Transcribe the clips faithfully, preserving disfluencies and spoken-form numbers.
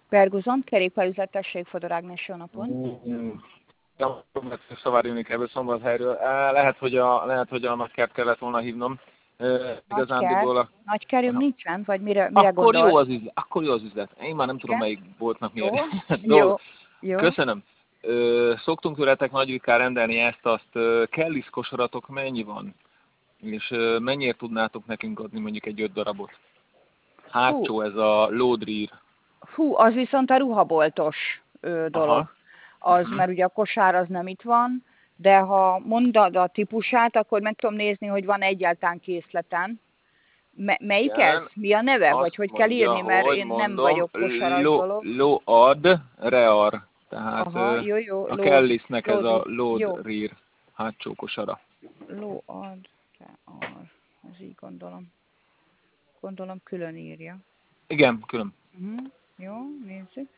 Perguzon, kerékpárüzletesség, Fodor Ágnes, jó napot. Szavárjénik ebből Szombathelyről. Lehet, hogy a, lehet, hogy a nagykert kellett volna hívnom. Igazándiból a... Nagykerünk nincsen, vagy mire, mire akkor gondolsz? jó az üzlet, akkor jó az üzlet. Én már nem tudom, melyik boltnak jó, miért. jó, jó. Köszönöm. Szoktunk tőletek nagy ritkán rendelni ezt-azt. Kellis kosaratok mennyi van? És mennyiért tudnátok nekünk adni mondjuk egy öt darabot? Hátsó, Hú. ez a lódrír. Fú, az viszont a ruhaboltos ö, dolog. Aha. Az, uh-huh. mert ugye a kosár az nem itt van, de ha mondod a típusát, akkor meg tudom nézni, hogy van egyáltalán készleten. Me- melyik igen, ez? Mi a neve? Vagy hogy kell írni, mert én mondom, nem vagyok kosaras lo, dolog. Load Rear. Tehát aha, jó, jó, a Kellisnek ez a Load Rear hátsó kosara. Load Rear. Ez így gondolom. Gondolom külön írja. Igen, külön. Uh-huh. Jó, nézzük.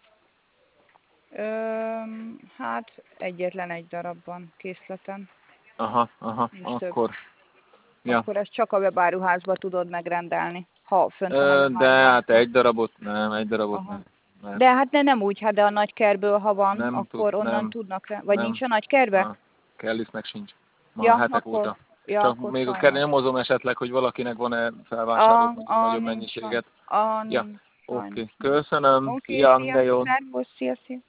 Öm, hát egyetlen egy darabban készleten. Aha, aha, nincs akkor... Ja. Akkor ezt csak a webáruházba tudod megrendelni, ha fönt van Ö, De hát egy darabot nem, egy darabot aha. nem. nem. De hát ne, nem úgy, hát de a nagykerből, ha van, nem akkor tud, onnan nem, tudnak rá. Vagy nem. nincs a nagykerbe? Kellisnek sincs. Ma ja, hetek akkor, óta. ja, Csak akkor még a nyomozom esetleg, hogy valakinek van-e felvásárolt nagyobb mennyiséget. A, ja, oké. okay. Köszönöm. Okay, Szia, minden jót. Szervusz, szia, szia.